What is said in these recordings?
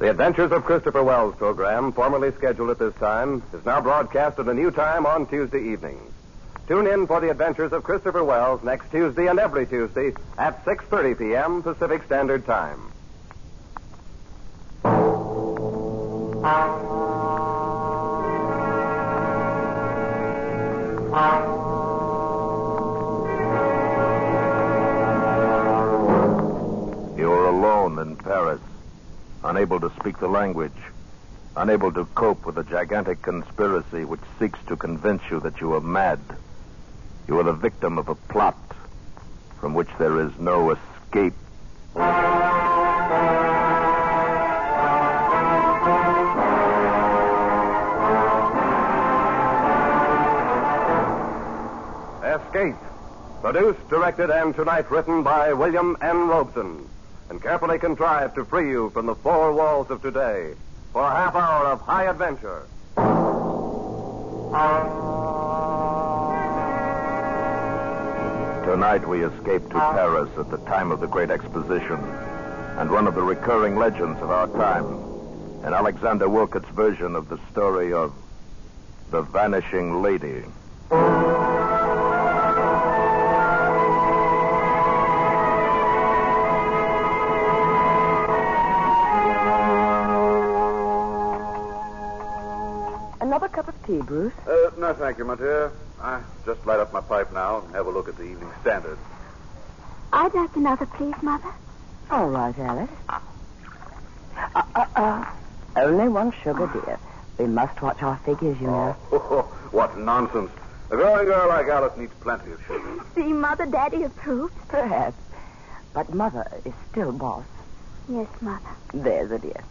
The Adventures of Christopher Wells program, formerly scheduled at this time, is now broadcast at a new time on Tuesday evenings. Tune in for The Adventures of Christopher Wells next Tuesday and every Tuesday at 6:30 p.m. Pacific Standard Time. You're alone in Paris, unable to speak the language, unable to cope with a gigantic conspiracy which seeks to convince you that you are mad. You are the victim of a plot from which there is no escape. Escape. Produced, directed, and tonight written by William N. Robeson, and carefully contrived to free you from the four walls of today for a half hour of high adventure. Tonight we escape to Paris at the time of the Great Exposition and one of the recurring legends of our time, in Alexander Wilcott's version of the story of The Vanishing Lady. Another cup of tea, Bruce? No, thank you, my dear. I just light up my pipe now and have a look at the Evening Standard. I'd like another, please, Mother. All right, Alice. Only one sugar, dear. We must watch our figures, you know. What nonsense. A growing girl like Alice needs plenty of sugar. See, Mother, Daddy approved. Perhaps. But Mother is still boss. Yes, Mother. There's a dear.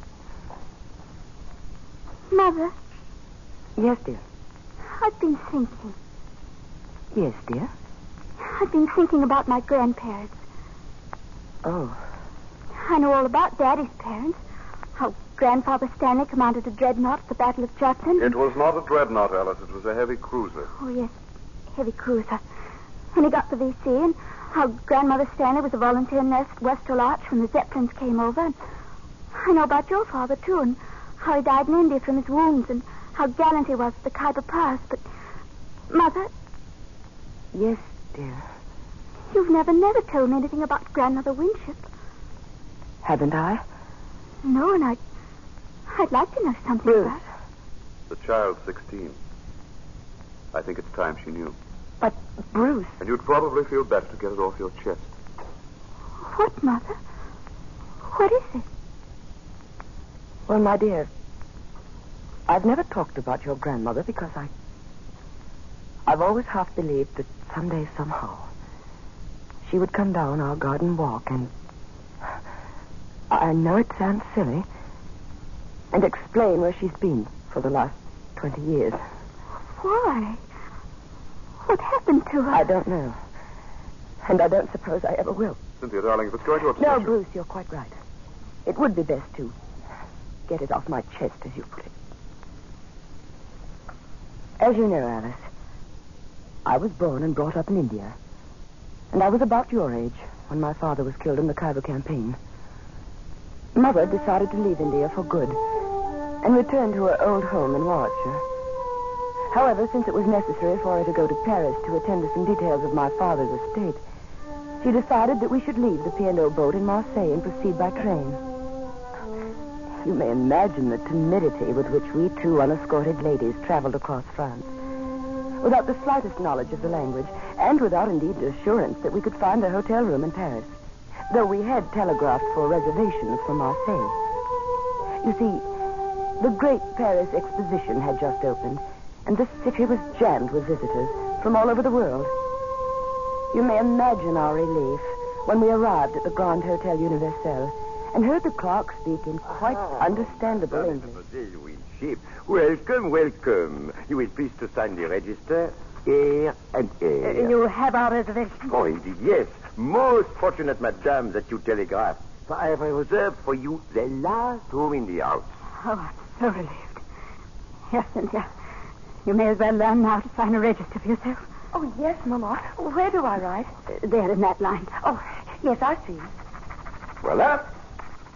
Mother, Yes, dear. I've been thinking. Yes, dear. I've been thinking about my grandparents. Oh. I know all about Daddy's parents. How Grandfather Stanley commanded a dreadnought at the Battle of Jutland. It was not a dreadnought, Alice. It was a heavy cruiser. Oh, yes. Heavy cruiser. When he got the VC, and how Grandmother Stanley was a volunteer nurse at Westerl Arch when the Zeppelins came over. And I know about your father, too, and how he died in India from his wounds, and how gallant he was at the Khyber Pass. But, Mother... Yes, dear. You've never told me anything about Grandmother Winship. Haven't I? No, and I'd like to know something Bruce. about... The child's 16. I think it's time she knew. But, Bruce... And you'd probably feel better to get it off your chest. What, Mother? What is it? Well, my dear, I've never talked about your grandmother because I've always half believed that someday, somehow, she would come down our garden walk and... I know it sounds silly, and explain where she's been for the last 20 years. Why? What happened to her? I don't know. And I don't suppose I ever will. Cynthia, darling, if it's going to upset No, you... Bruce, you're quite right. It would be best to get it off my chest, as you put it. As you know, Alice, I was born and brought up in India. And I was about your age when my father was killed in the Khyber campaign. Mother decided to leave India for good and return to her old home in Warwickshire. However, since it was necessary for her to go to Paris to attend to some details of my father's estate, she decided that we should leave the P&O boat in Marseille and proceed by train. You may imagine the timidity with which we two unescorted ladies traveled across France, without the slightest knowledge of the language, and without, indeed, assurance that we could find a hotel room in Paris, though we had telegraphed for reservations from Marseille. You see, the Great Paris Exposition had just opened, and the city was jammed with visitors from all over the world. You may imagine our relief when we arrived at the Grand Hotel Universel and heard the clerk speak in quite understandable English. Mademoiselle Winship, welcome, welcome. You will please to sign the register, air and air. You have our reservation? Oh, indeed, yes. Most fortunate, madame, that you telegraphed. For I have reserved for you the last room in the house. Oh, I'm so relieved. Yes, Cynthia. You may as well learn now to sign a register for yourself. Oh, yes, Mama. Where do I write? There in that line. Oh, yes, I see. Voila.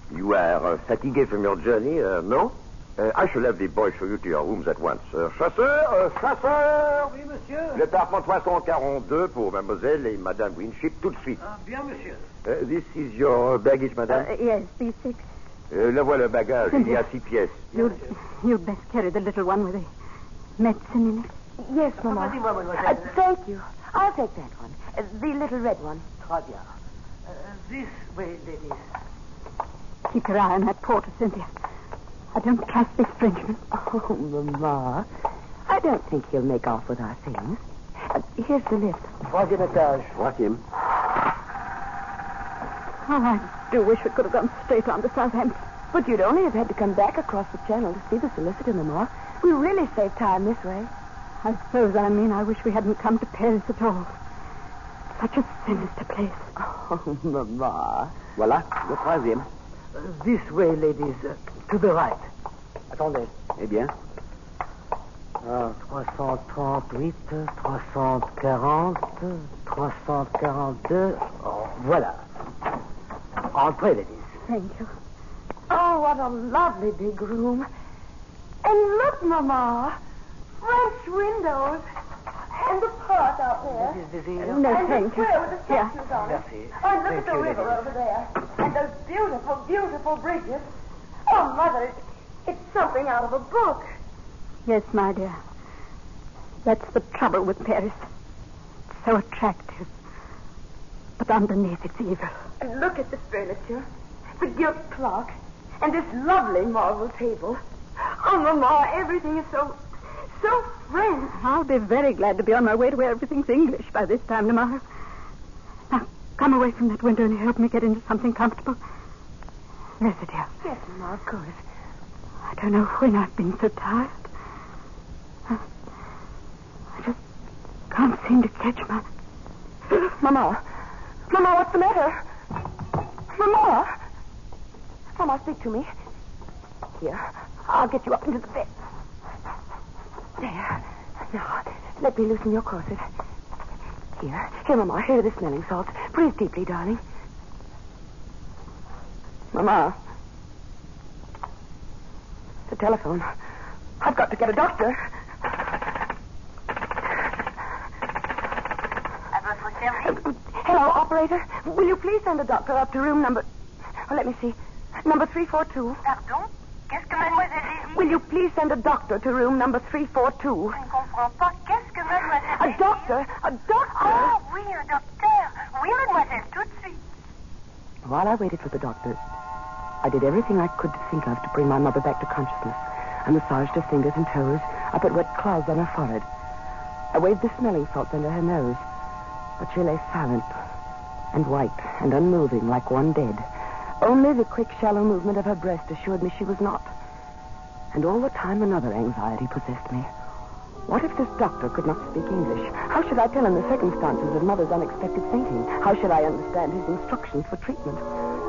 You are fatigué from your journey, no? I shall have the boy show you to your rooms at once. Chasseur! Oui, monsieur. L'établissement 342 pour mademoiselle et madame Winship tout de suite. Ah, bien, monsieur. This is your baggage, madame? Yes, B6. Le voilà le bagage. Il y a 6 pièces. You'd best carry the little one with the medicine in it. Yes, Mama. Vas-y, mademoiselle. Thank you. I'll take that one. The little red one. Très bien. This way, ladies. Keep your eye on that porter, Cynthia. I don't trust this Frenchman. Oh, Mama. I don't think he'll make off with our things. Here's the lift. Troisième étage. Troisième. Oh, I do wish we could have gone straight on to Southampton. But you'd only have had to come back across the channel to see the solicitor, Mama. We really save time this way. I suppose I mean I wish we hadn't come to Paris at all. Such a sinister place. Oh, Mama. Voilà, le troisième. This way, ladies. To the right. Attendez. Eh bien? 338, 340, 342. Oh, voilà. Entrez, ladies. Thank you. Oh, what a lovely big room. And look, Mama. French windows. And the park out there. This is the... No, and thank the you. square with the statues on it. Merci. Oh, and look Thank at the you, river ladies. over there. And those beautiful, beautiful bridges. Oh, Mother, it's something out of a book. Yes, my dear. That's the trouble with Paris. It's so attractive. But underneath it's evil. And look at the furniture. The gilt clock. And this lovely marble table. Oh, Mama, everything is so French. I'll be very glad to be on my way to where everything's English by this time tomorrow. Now, come away from that window and help me get into something comfortable. Mercy, dear. Yes, Mama, of course. I don't know when I've been so tired. I just can't seem to catch my... Mama. Mama, what's the matter? Mama. Mama, speak to me. Here, I'll get you up into the bed. There. Now, let me loosen your corset. Here, Mama, here are the smelling salts. Breathe deeply, darling. Mama. The telephone. I've got to get a doctor. Hello, operator. Will you please send a doctor up to room number... Oh, let me see. Number 342. Pardon? Qu'est-ce que mademoiselle dit? Will you please send a doctor to room number 342? Je ne comprends pas. Qu'est-ce que mademoiselle A doctor? A doctor? Oh, oui, un docteur. Oui, mademoiselle, tout de suite. While I waited for the doctor, I did everything I could to think of to bring my mother back to consciousness. I massaged her fingers and toes. I put wet clouds on her forehead. I waved the smelling salts under her nose. But she lay silent and white and unmoving like one dead. Only the quick, shallow movement of her breast assured me she was not. And all the time another anxiety possessed me. What if this doctor could not speak English? How should I tell him the circumstances of Mother's unexpected fainting? How should I understand his instructions for treatment?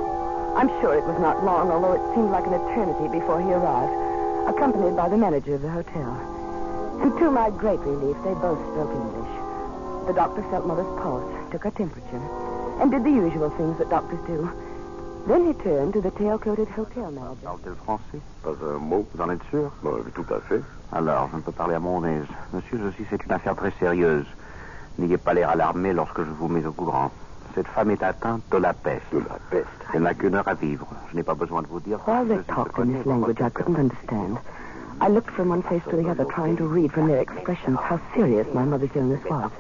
I'm sure it was not long, although it seemed like an eternity before he arrived, accompanied by the manager of the hotel. And to my great relief, they both spoke English. The doctor felt Mother's pulse, took her temperature, and did the usual things that doctors do. Then he turned to the tail-coated hotel manager. Parle-t-elle français? Pas un mot. Vous en êtes sûr? Tout à fait. Alors, je ne peux parler à mon aise. Monsieur, ceci, c'est une affaire très sérieuse. N'ayez pas l'air alarmé lorsque je vous mets au courant. Cette femme est atteinte de la peste. De la peste. Elle n'a qu'une heure à vivre. Je n'ai pas besoin de vous dire... While they talked in this language I couldn't understand, I looked from one face to the other, trying to read from their expressions how serious my mother's illness was.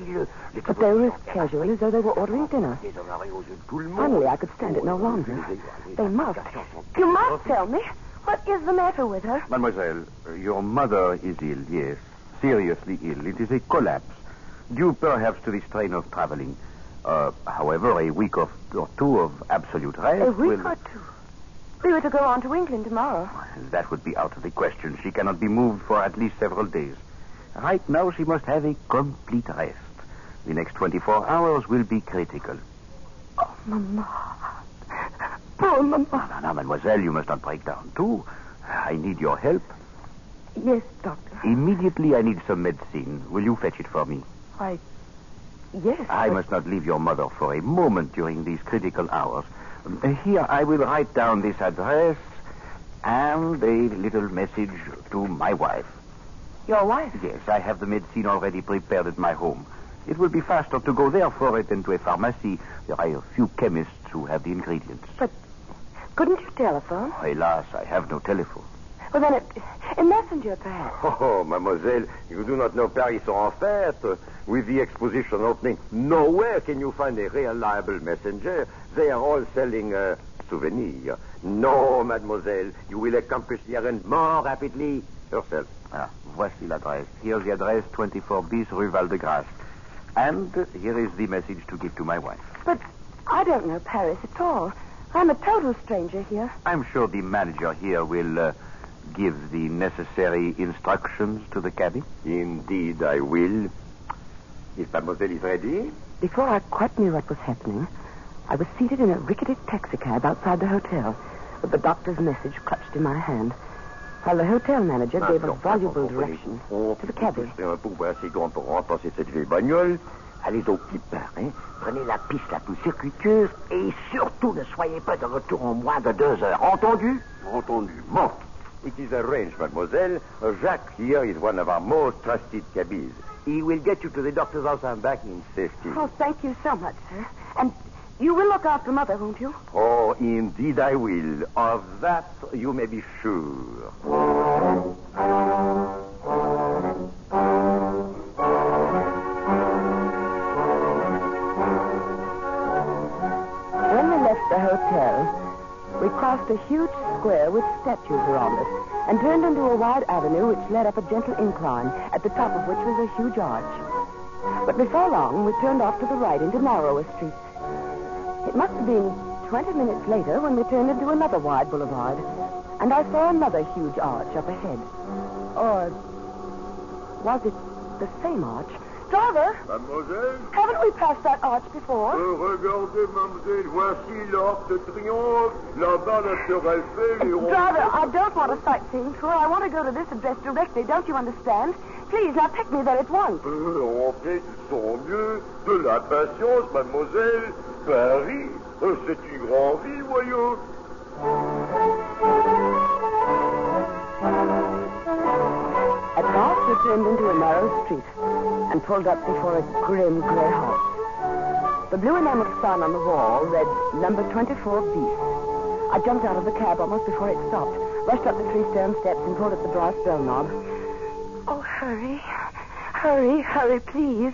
But they were as casual as though they were ordering dinner. Finally, I could stand it no longer. They must. You must tell me. What is the matter with her? Mademoiselle, your mother is ill, yes. Seriously ill. It is a collapse. Due perhaps to the strain of traveling. However, a week or two of absolute rest A week or two? We were to go on to England tomorrow. That would be out of the question. She cannot be moved for at least several days. Right now, she must have a complete rest. The next 24 hours will be critical. Oh, Mama. Poor Mama. Now, mademoiselle, you must not break down, too. I need your help. Yes, doctor. Immediately, I need some medicine. Will you fetch it for me? Yes. I must not leave your mother for a moment during these critical hours. Here, I will write down this address and a little message to my wife. Your wife? Yes, I have the medicine already prepared at my home. It will be faster to go there for it than to a pharmacy. There are a few chemists who have the ingredients. But couldn't you telephone? Alas, I have no telephone. Well, then a messenger, perhaps. Oh, mademoiselle, you do not know Paris en fête. With the exposition opening, nowhere can you find a reliable messenger. They are all selling souvenirs. No, mademoiselle, you will accomplish the errand more rapidly yourself. Voici l'adresse. Here's the address, 24 bis Rue Val-de-Grâce. And here is the message to give to my wife. But I don't know Paris at all. I'm a total stranger here. I'm sure the manager here will give the necessary instructions to the cabby. Indeed, I will. If mademoiselle is ready. Before I quite knew what was happening, I was seated in a rickety taxicab outside the hotel, with the doctor's message clutched in my hand, while the hotel manager gave a voluble direction to the cabby. Allez au petit pain, hein? Prenez la piste la plus circuiteuse et surtout ne soyez pas de retour en moins de 2 heures. Entendu? Entendu. Bon. It is arranged, mademoiselle. Jacques here is one of our most trusted cabbies. He will get you to the doctor's house and back in safety. Oh, thank you so much, sir. And you will look after Mother, won't you? Oh, indeed I will. Of that you may be sure. When we left the hotel, we crossed a huge square with statues around us and turned into a wide avenue which led up a gentle incline, at the top of which was a huge arch. But before long, we turned off to the right into narrower streets. It must have been 20 minutes later when we turned into another wide boulevard, and I saw another huge arch up ahead. Or was it the same arch? Driver! Mademoiselle? Haven't we passed that arch before? Regardez, mademoiselle, voici l'Arc de Triomphe, là-bas la Tour Eiffel et... Driver, I don't want a sightseeing tour. I want to go to this address directly. Don't you understand? Please, now take me there at once. En fait, tant mieux. De la patience, mademoiselle. Paris, c'est une grande ville, voyons. At last, we turned into a narrow street and pulled up before a grim grey house. The blue enameled sign on the wall read number 24 bis. I jumped out of the cab almost before it stopped, rushed up the 3 stone steps and pulled at the brass bell knob. Oh, hurry. Hurry, hurry, please.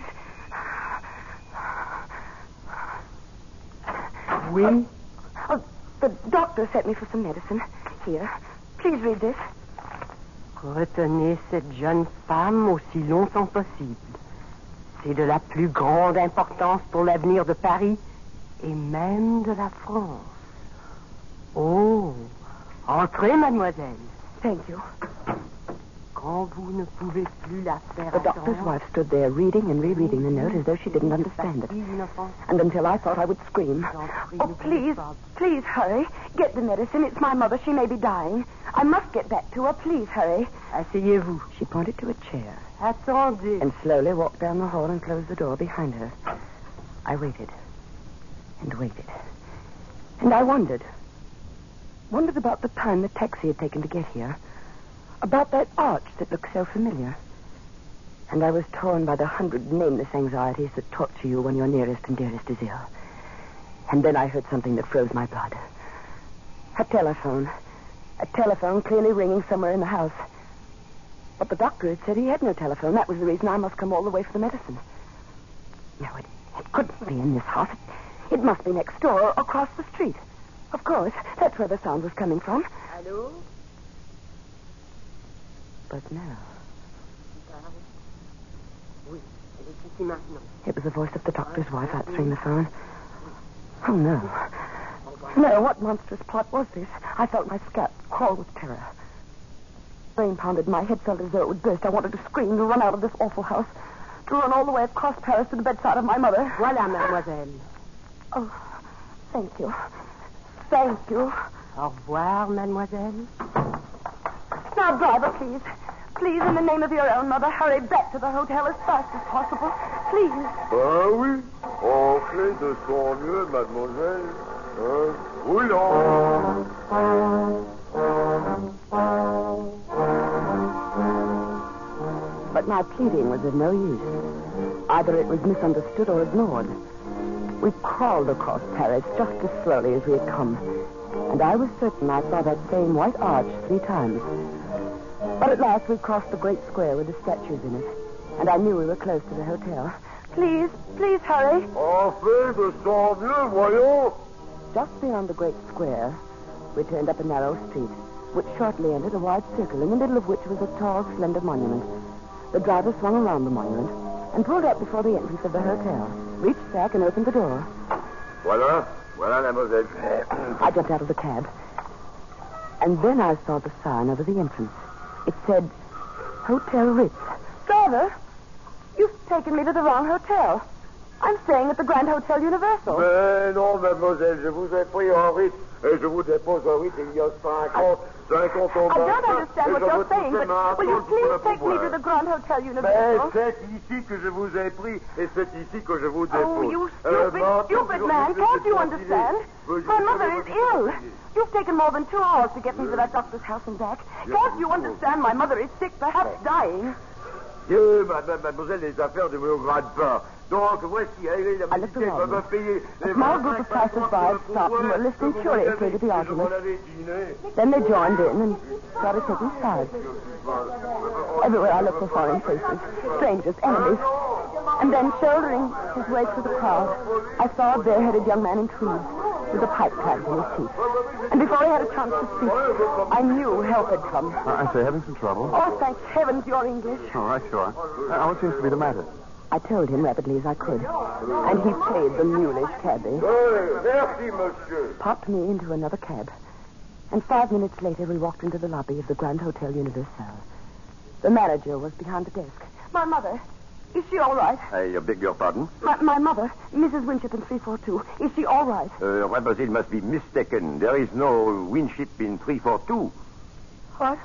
Oui? The doctor sent me for some medicine. Here. Please read this. Retenez cette jeune femme aussi longtemps possible. C'est de la plus grande importance pour l'avenir de Paris et même de la France. Oh, entrez, mademoiselle. Thank you. Quand vous ne pouvez plus la faire The doctor's wife stood there reading and rereading the note as though she didn't understand it. And until I thought I would scream. Oh, please, please hurry. Get the medicine. It's my mother. She may be dying. I must get back to her. Please hurry. Asseyez-vous. She pointed to a chair. Attendez. And slowly walked down the hall and closed the door behind her. I waited. And waited. And I wondered. Wondered about the time the taxi had taken to get here. About that arch that looked so familiar. And I was torn by the 100 nameless anxieties that torture you when your nearest and dearest is ill. And then I heard something that froze my blood. A telephone. A telephone clearly ringing somewhere in the house. But the doctor had said he had no telephone. That was the reason I must come all the way for the medicine. No, it couldn't be in this house. It must be next door or across the street. Of course, that's where the sound was coming from. Allô? But no. Oui, elle est ici maintenant. It was the voice of the doctor's wife answering the phone. Oh, no. No, what monstrous plot was this? I felt my scalp crawl with terror. Brain pounded, my head felt as though it would burst. I wanted to scream, to run out of this awful house, to run all the way across Paris to the bedside of my mother. Voilà, mademoiselle. Oh, thank you. Thank you. Au revoir, mademoiselle. Now, driver, please. Please, in the name of your own mother, hurry back to the hotel as fast as possible. Please. Ah oui, entrez de son mieux, mademoiselle. Roulons. But my pleading was of no use. Either it was misunderstood or ignored. We crawled across Paris just as slowly as we had come. And I was certain I saw that same white arch 3 times. But at last we crossed the great square with the statues in it. And I knew we were close to the hotel. Please hurry. Enfin, descends mieux, voyons. Just beyond the great square, we turned up a narrow street, which shortly entered a wide circle, in the middle of which was a tall, slender monument. The driver swung around the monument and pulled up before the entrance of the hotel, reached back and opened the door. Voilà, mademoiselle. I jumped out of the cab. And then I saw the sign over the entrance. It said, Hotel Ritz. Driver, you've taken me to the wrong hotel. I'm staying at the Grand Hotel Universal. Mais non, mademoiselle, je vous ai pris en Ritz. Et je vous dépose en Ritz il y a 50 ans au I don't understand what you're saying, but will you please take me to the Grand Hotel Mais Universal? c'est ici que je vous ai pris et c'est ici que je vous dépose. Oh, you stupid man. Can't you understand? My mother is ill. You've taken more than 2 hours to get me to that doctor's house and back. Can't you understand? My mother is sick, perhaps dying. Dieu, mademoiselle, les affaires ne me gradent pas. Donc, voici, allez, la médicale va me payer. A small group of passers-by stopped and were listening curiously to the argument. Then they joined in and started taking sides. Everywhere I looked for foreign faces, strangers, enemies. And then, shouldering his way through the crowd, I saw a bare-headed young man in tweeds with a pipe clamped in his teeth. And before he had a chance to speak, I knew help had come. I say, having some trouble? Oh, thank heavens you're English. All right, sure. What seems to be the matter? I told him rapidly as I could. And he paid the mulish cabby. Merci, monsieur. Popped me into another cab. And 5 minutes later, we walked into the lobby of the Grand Hotel Universal. The manager was behind the desk. My mother. Is she all right? I beg your pardon? My mother, Mrs. Winship in 342. Is she all right? Mademoiselle must be mistaken. There is no Winship in 342. What?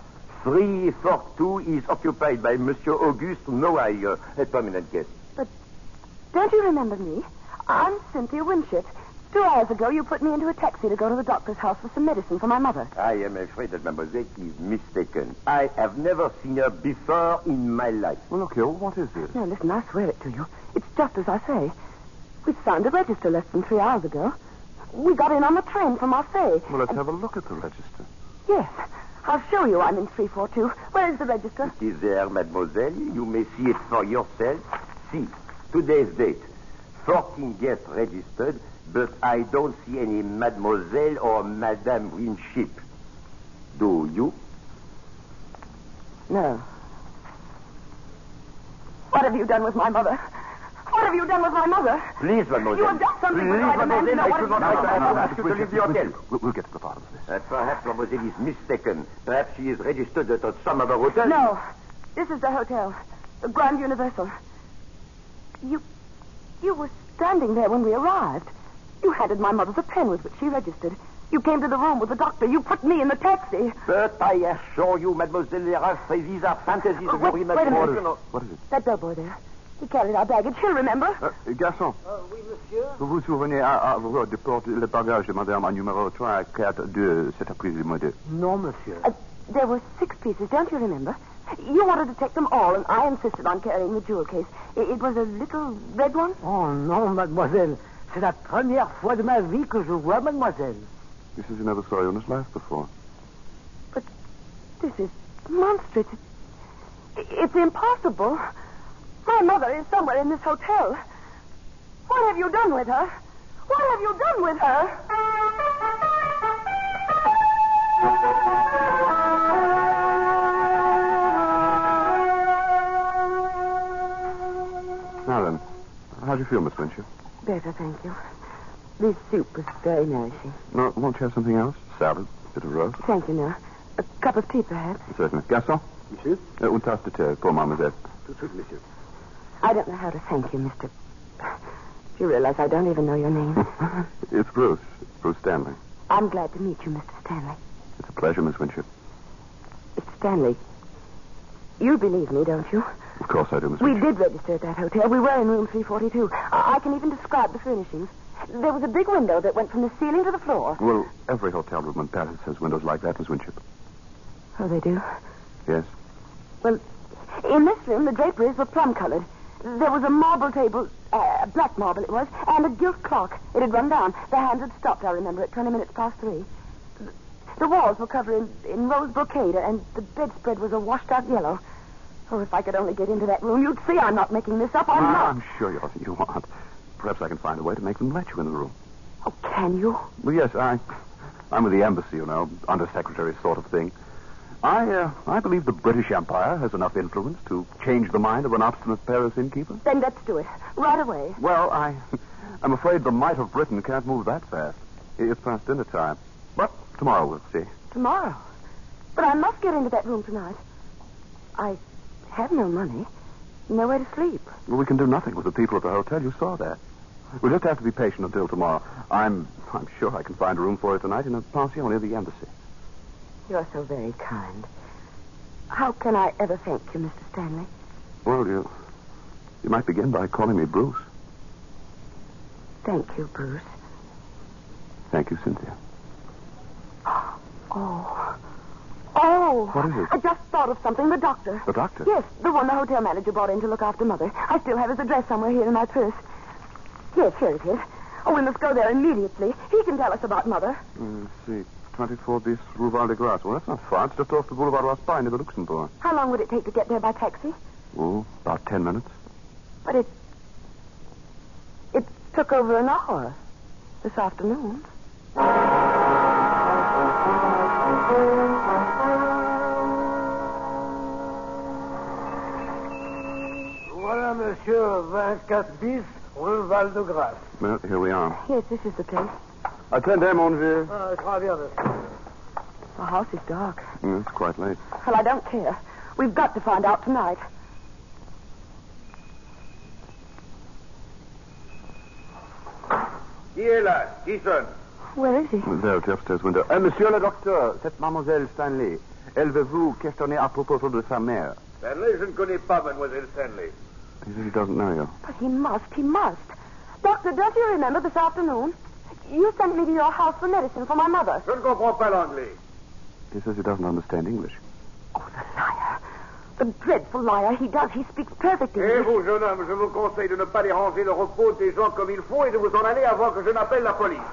342 is occupied by Monsieur Auguste Noailles, a permanent guest. But don't you remember me? I'm Cynthia Winship. 2 hours ago, you put me into a taxi to go to the doctor's house for some medicine for my mother. I am afraid that mademoiselle is mistaken. I have never seen her before in my life. Well, look here, what is this? No, listen, I swear it to you. It's just as I say. We signed a register less than 3 hours ago. We got in on the train from Marseille. Well, let's have a look at the register. Yes. I'll show you I'm in 342. Where is the register? It is there, mademoiselle. You may see it for yourself. See, today's date. 14 guests registered, but I don't see any mademoiselle or Madame Winship. Do you? No. What have you done with my mother? What have you done with my mother? Please, mademoiselle. You have done something with my mademoiselle. I should not ask you to leave the hotel. We'll get to the bottom of this. Perhaps mademoiselle is mistaken. Perhaps she is registered at some other hotel. No. This is the hotel. The Grand Universal. You were standing there when we arrived. You handed my mother the pen with which she registered. You came to the room with the doctor. You put me in the taxi. But I assure you, mademoiselle, these are fantasies of your Wait a minute. imagination. What is it? That bellboy there. He carried our baggage. He'll remember. Garçon. Oui, monsieur. Vous vous souvenez avoir déporté le bagage de madame en numéro 3 à 4 de cet après-midi? Non, monsieur. There were 6 pieces, don't you remember? You wanted to take them all, and I insisted on carrying the jewel case. It was a little red one? Oh, non, mademoiselle. C'est la première fois de ma vie que je vois mademoiselle. This is another story on his life before. But this is monstrous. It's impossible. My mother is somewhere in this hotel. What have you done with her? What have you done with her? Now then, how do you feel, Miss Winship? Better, thank you. This soup was very nourishing. No, won't you have something else? Salad, bit of roast? Thank you, no. A cup of tea, perhaps? Certainly. Garçon? Monsieur? Une tasse de thé pour mademoiselle. Tout de suite, monsieur. I don't know how to thank you, Mr. You realize I don't even know your name. It's Bruce. Bruce Stanley. I'm glad to meet you, Mr. Stanley. It's a pleasure, Miss Winship. Mr. Stanley, you believe me, don't you? Of course I do, Miss We Winship. did register at that hotel. We were in room 342. I can even describe the furnishings. There was a big window that went from the ceiling to the floor. Well, every hotel room in Paris has windows like that, Miss Winship. Oh, they do? Yes. Well, in this room, the draperies were plum-colored. There was a marble table, black marble it was, and a gilt clock. It had run down. The hands had stopped, I remember, at 20 minutes past 3. The walls were covered in rose brocade, and the bedspread was a washed-out yellow. Oh, if I could only get into that room, you'd see I'm not making this up. I'm not. I'm sure you aren't. Perhaps I can find a way to make them let you in the room. Oh, can you? Well, yes, I'm with the embassy, undersecretary sort of thing. I believe the British Empire has enough influence to change the mind of an obstinate Paris innkeeper. Then let's do it. Right away. Well, I'm afraid the might of Britain can't move that fast. It's past dinner time. But tomorrow we'll see. Tomorrow? But I must get into that room tonight. I have no money. Nowhere to sleep. Well, we can do nothing with the people at the hotel. You saw that. We'll just have to be patient until tomorrow. I'm sure I can find a room for you tonight in a pension near the embassy. You're so very kind. How can I ever thank you, Mr. Stanley? Well, you might begin by calling me Bruce. Thank you, Bruce. Thank you, Cynthia. Oh. What is it? I just thought of something. The doctor. The doctor? Yes, the one the hotel manager brought in to look after Mother. I still have his address somewhere here in my purse. Yes, here it is. Oh, we must go there immediately. He can tell us about Mother. Let's see. 24 bis Rue Val de Grace. Well, that's not far. It's just off the Boulevard Raspail near the Luxembourg. How long would it take to get there by taxi? Oh, about 10 minutes. But it took over an hour this afternoon. Voilà, monsieur, 24 bis, Rue Val de Grace. Well, here we are. Yes, this is the place. Attendez, mon vieux. Très bien, monsieur. The house is dark. It's quite late. Well, I don't care. We've got to find out tonight. Qui est là? Qui sonne? Where is he? There, at the upstairs window. Monsieur le docteur, c'est mademoiselle Stanley. Elle veut vous questionner à propos de sa mère. Stanley, je ne connais pas mademoiselle Stanley. He says he doesn't know you. But he must. Doctor, don't you remember this afternoon? You sent me to your house for medicine for my mother. Je ne comprends pas l'anglais. He says he doesn't understand English. Oh, the liar. The dreadful liar. He does. He speaks perfect English. Et vous, jeune homme, je vous conseille de ne pas déranger le repos des gens comme il faut et de vous en aller avant que je n'appelle la police.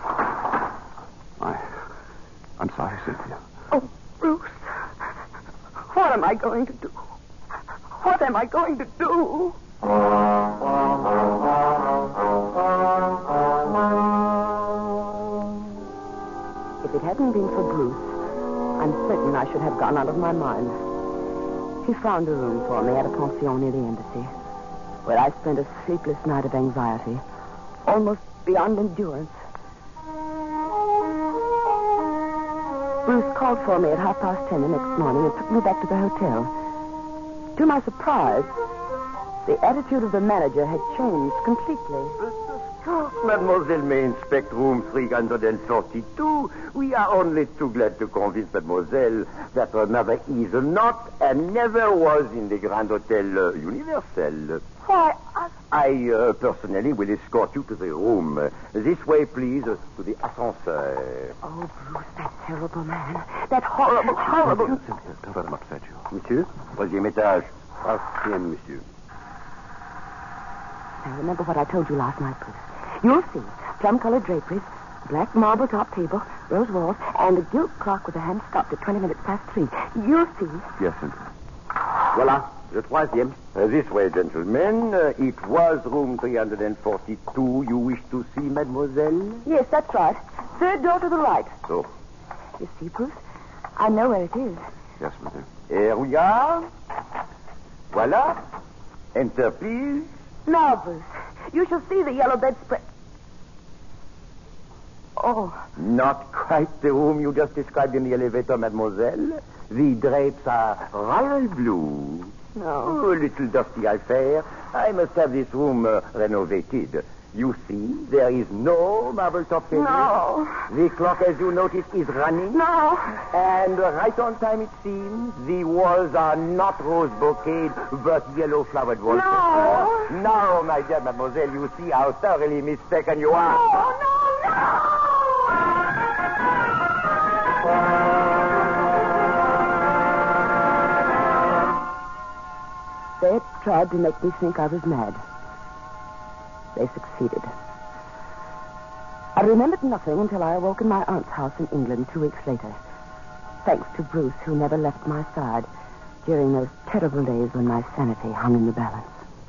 I'm sorry, Cynthia. Oh, Bruce. What am I going to do? What am I going to do? If it hadn't been for Bruce, I'm certain I should have gone out of my mind. He found a room for me at a pension near the embassy, where I spent a sleepless night of anxiety, almost beyond endurance. Bruce called for me at 10:30 the next morning and took me back to the hotel. To my surprise, the attitude of the manager had changed completely. Mademoiselle may inspect room 342. We are only too glad to convince mademoiselle that her mother is not and never was in the Grand Hotel Universel. Why, I personally will escort you to the room. This way, please, to the ascenseur. Oh, Bruce, that terrible man. That horrible... Cynthia, don't let him upset you. Monsieur, 3e étage. 3e, monsieur. Now, remember what I told you last night, Bruce. You'll see plum-colored draperies, black marble top table, rose walls, and a gilt clock with the hand stopped at 20 minutes past 3. You'll see. Yes, Cynthia. Voilà, le 3e. This way, gentlemen. It was room 342. You wish to see mademoiselle? Yes, that's right. Third door to the right. So. You see, Bruce? I know where it is. Yes, monsieur. Here we are. Voilà. Enter, please. Now, Bruce, you shall see the yellow bedspread. Oh. Not quite the room you just described in the elevator, mademoiselle. The drapes are royal blue. No. Oh, a little dusty affair. I must have this room renovated. You see, there is no marble top table. No. The clock, as you notice, is running. No. And right on time, it seems. The walls are not rose bouquet, but yellow-flowered wallpaper. No. Now, my dear mademoiselle, you see how thoroughly mistaken you are. They tried to make me think I was mad. They succeeded. I remembered nothing until I awoke in my aunt's house in England 2 weeks later. Thanks to Bruce, who never left my side during those terrible days when my sanity hung in the balance.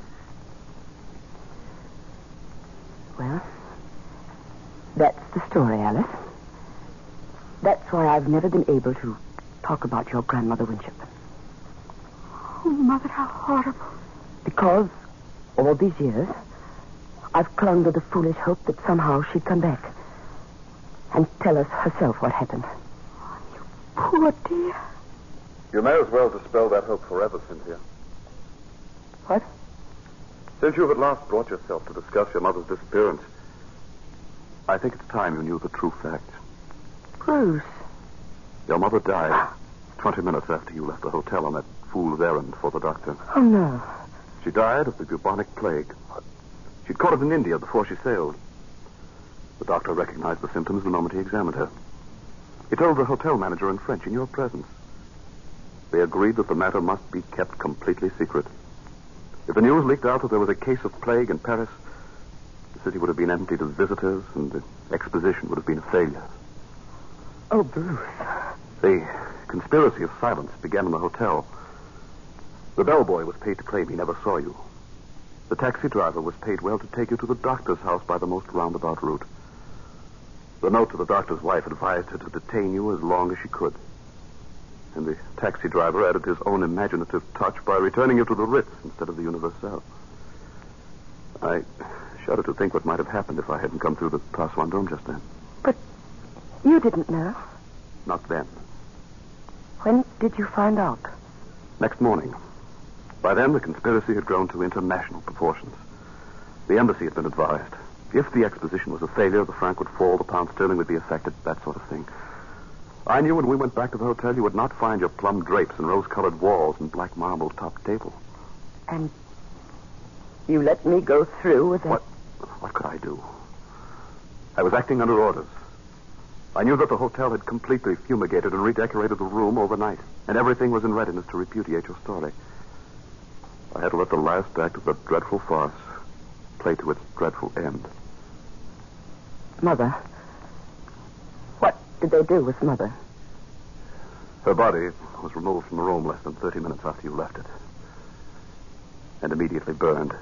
Well, that's the story, Alice. That's why I've never been able to talk about your grandmother Winship. Oh, Mother, how horrible. Because all these years, I've clung to the foolish hope that somehow she'd come back and tell us herself what happened. Poor dear. You may as well dispel that hope forever, Cynthia. What? Since you have at last brought yourself to discuss your mother's disappearance, I think it's time you knew the true facts. Bruce. Your mother died 20 minutes after you left the hotel on that fool's errand for the doctor. Oh, no. She died of the bubonic plague. She'd caught it in India before she sailed. The doctor recognized the symptoms the moment he examined her. He told the hotel manager in French in your presence. They agreed that the matter must be kept completely secret. If the news leaked out that there was a case of plague in Paris, the city would have been emptied of visitors and the exposition would have been a failure. Oh, Bruce. The conspiracy of silence began in the hotel. The bellboy was paid to claim he never saw you. The taxi driver was paid well to take you to the doctor's house by the most roundabout route. The note to the doctor's wife advised her to detain you as long as she could. And the taxi driver added his own imaginative touch by returning you to the Ritz instead of the Universal. I shudder to think what might have happened if I hadn't come through the Place Vendôme just then. But you didn't know. Not then. When did you find out? Next morning. By then, the conspiracy had grown to international proportions. The embassy had been advised. If the exposition was a failure, the franc would fall, the pound sterling would be affected, that sort of thing. I knew when we went back to the hotel you would not find your plum drapes and rose-colored walls and black marble top table. And you let me go through with that? What could I do? I was acting under orders. I knew that the hotel had completely fumigated and redecorated the room overnight, and everything was in readiness to repudiate your story. I had to let the last act of the dreadful farce play to its dreadful end. Mother. What did they do with Mother? Her body was removed from the room less than 30 minutes after you left it. And immediately burned.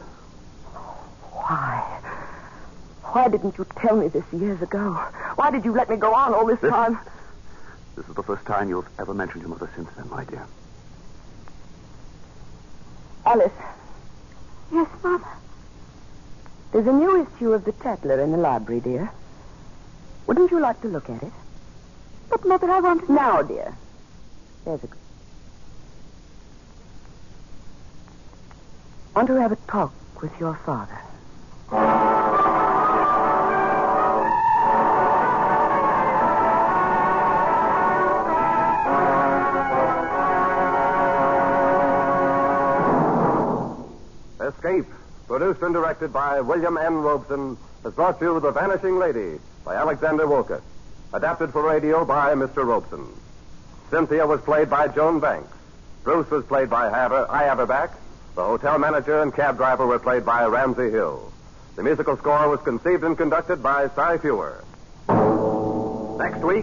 Why? Why didn't you tell me this years ago? Why did you let me go on all this time? This is the first time you've ever mentioned your mother since then, my dear. Alice. Yes, Mother? There's a new issue of the Tatler in the library, dear. Wouldn't you like to look at it? But, Mother, I want to... Now, dear. There's a... Want to have a talk with your father. Escape, produced and directed by William N. Robeson, has brought you The Vanishing Lady by Alexander Wolcott. Adapted for radio by Mr. Robeson. Cynthia was played by Joan Banks. Bruce was played by I Haverback. The hotel manager and cab driver were played by Ramsey Hill. The musical score was conceived and conducted by Cy Fewer. Next week...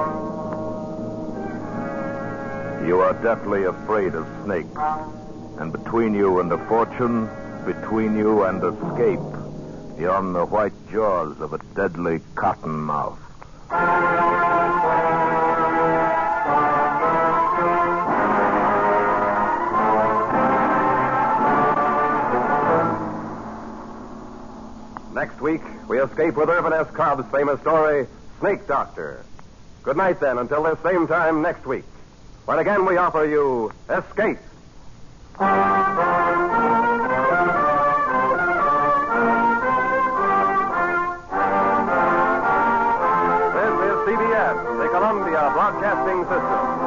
You are deathly afraid of snakes. And between you and a fortune, between you and escape, yawn the white jaws of a deadly cottonmouth. Next week, we escape with Irvin S. Cobb's famous story, Snake Doctor. Good night, then, until this same time next week, when again we offer you Escape. Broadcasting System.